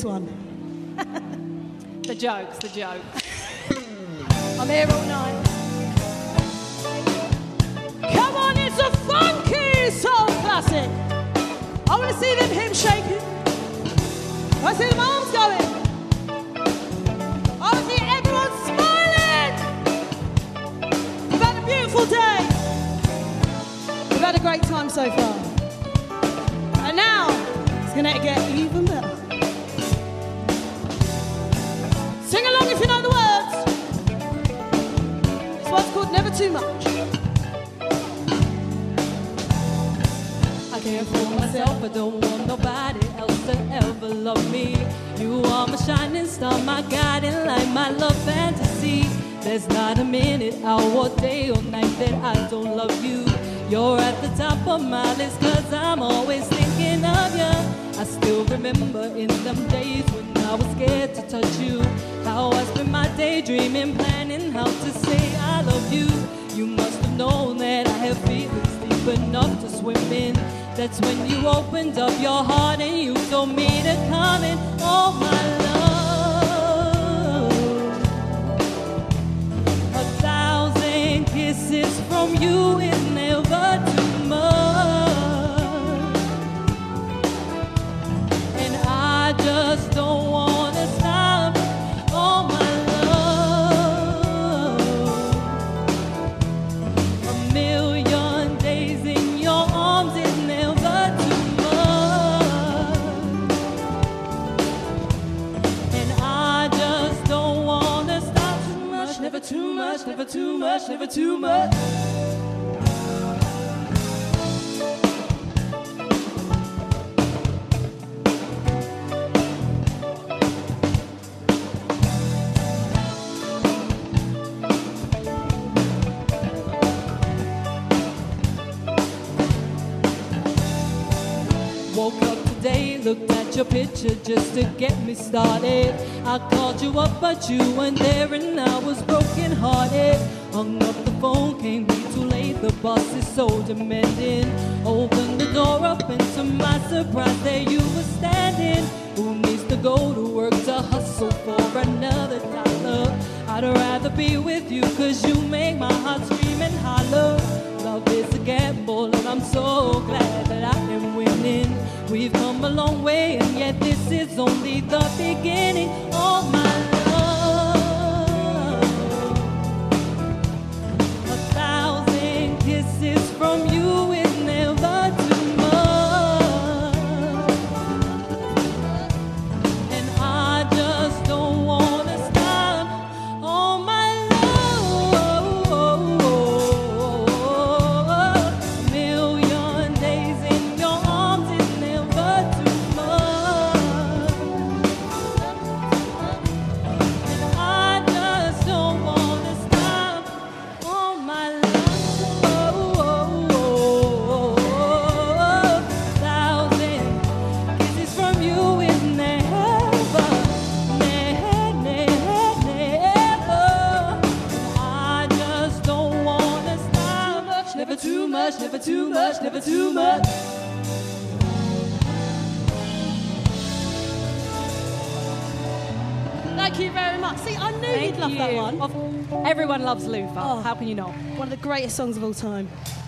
this one. The jokes, the jokes. I'm here all night. Come on, it's a funky soul classic. I want to see them hips shaking. I want to see them arms going. I want to see everyone smiling. We've had a beautiful day. We've had a great time so far. And now, it's going to get even better. Sing along if you know the words. This one's called Never Too Much. I care for myself, I don't want nobody else to ever love me. You are my shining star, my guiding light, my love fantasy. There's not a minute, hour, day or night that I don't love you. You're at the top of my list, cause I'm always thinking of you. I still remember in them days when I was scared to touch you, how I spent my day dreaming, planning how to say I love you. You must have known that I have feelings deep enough to swim in. That's when you opened up your heart and you told me to come in. Oh my love, 1,000 kisses from you is never too much, and I just don't wanna stop. Oh my love, a million days in your arms is never too much, and I just don't wanna stop. Too much, never too much, never too much, never too much. Woke up today, looked at your picture just to get me started. I called you up, but you weren't there, and I was broken hearted. Hung up the phone, can't be too late, the boss is so demanding. Opened the door up, and to my surprise, there you were standing. Who needs to go to work to hustle for another dollar? I'd rather be with you, cause you make my heart scream and holler. Love is a gamble, and I'm so glad that I am winning. We've come a long way, and yet this is only the beginning. Oh my love, 1,000 kisses from you is never too much, and I just don't wanna stop. Oh my love, a million days in your arms is never too much, and I just don't wanna stop. Oh my love, 1,000 kisses from you is never, never. I just don't wanna stop. Never too much, never too much, never too much. Thank you very much. See, I knew you'd love that one. Everyone loves Luther. Oh. How can you not? One of the greatest songs of all time.